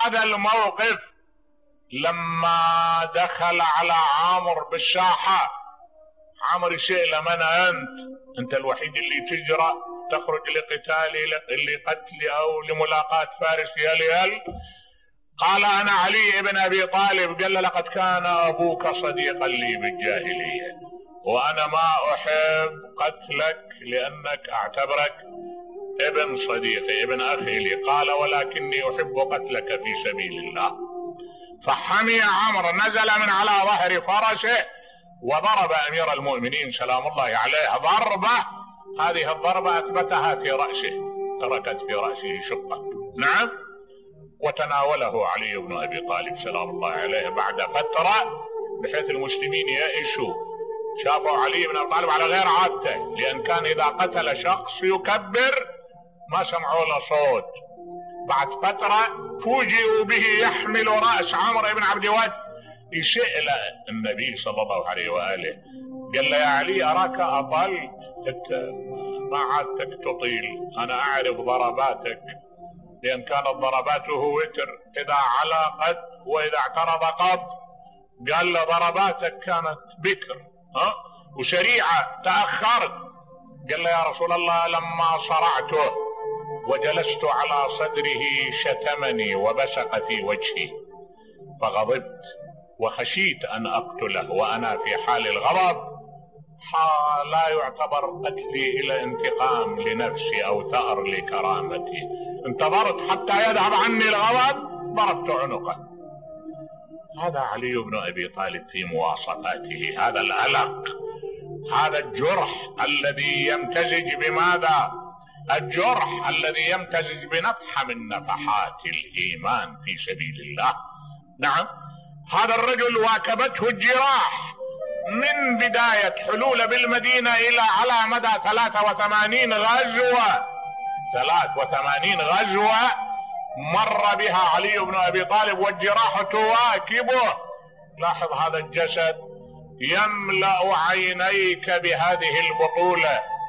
هذا الموقف لما دخل على عامر بالساحة، عامر يسأله من أنت الوحيد اللي تجرأ تخرج لقتالي لقتلي أو لملاقاة فارس يليل؟ قال أنا علي بن أبي طالب. قال له لقد كان أبوك صديقا لي بالجاهلية، وأنا ما أحب قتلك لأنك أعتبرك ابن صديقي ابن أخي لي. قال ولكني أحب قتلك في سبيل الله. فحمي عمرو، نزل من على ظهر فرسه وضرب أمير المؤمنين سلام الله عليه ضربة. هذه الضربة أثبتها في رأسه، تركت في رأسه شقة. نعم. وتناوله علي بن أبي طالب سلام الله عليه بعد فترة، بحيث المسلمين يئسوا، شافوا علي بن أبي طالب على غير عادته، لأن كان إذا قتل شخص يكبر ما سمعوا له صوت. بعد فترة فوجئوا به يحمل رأس عمرو بن عبد ود. يسأل النبي صلى الله عليه وآله، قال له يا علي أراك أطلت، ما عادتك تطيل، أنا أعرف ضرباتك، لأن كانت ضرباته وتر، إذا علقت وإذا اعترض قض. قال له ضرباتك كانت بكر وسريعة، تأخرت. قال له يا رسول الله لما صرعته وجلست على صدره شتمني وبصق في وجهي، فغضبت وخشيت أن أقتله وأنا في حال الغضب، لا يعتبر قتلي إلى انتقام لنفسي أو ثأر لكرامتي، انتظرت حتى يذهب عني الغضب ضربت عنقه. هذا علي بن أبي طالب في مواصفاته، هذا الألق، هذا الجرح الذي يمتزج بماذا؟ الجرح الذي يمتزج بنفحة من نفحات الإيمان في سبيل الله. نعم. هذا الرجل واكبته الجراح من بداية حلول بالمدينة إلى على مدى 83 غزوة. 83 غزوة مر بها علي بن أبي طالب والجراح تواكبه. لاحظ هذا الجسد يملأ عينيك بهذه البطولة،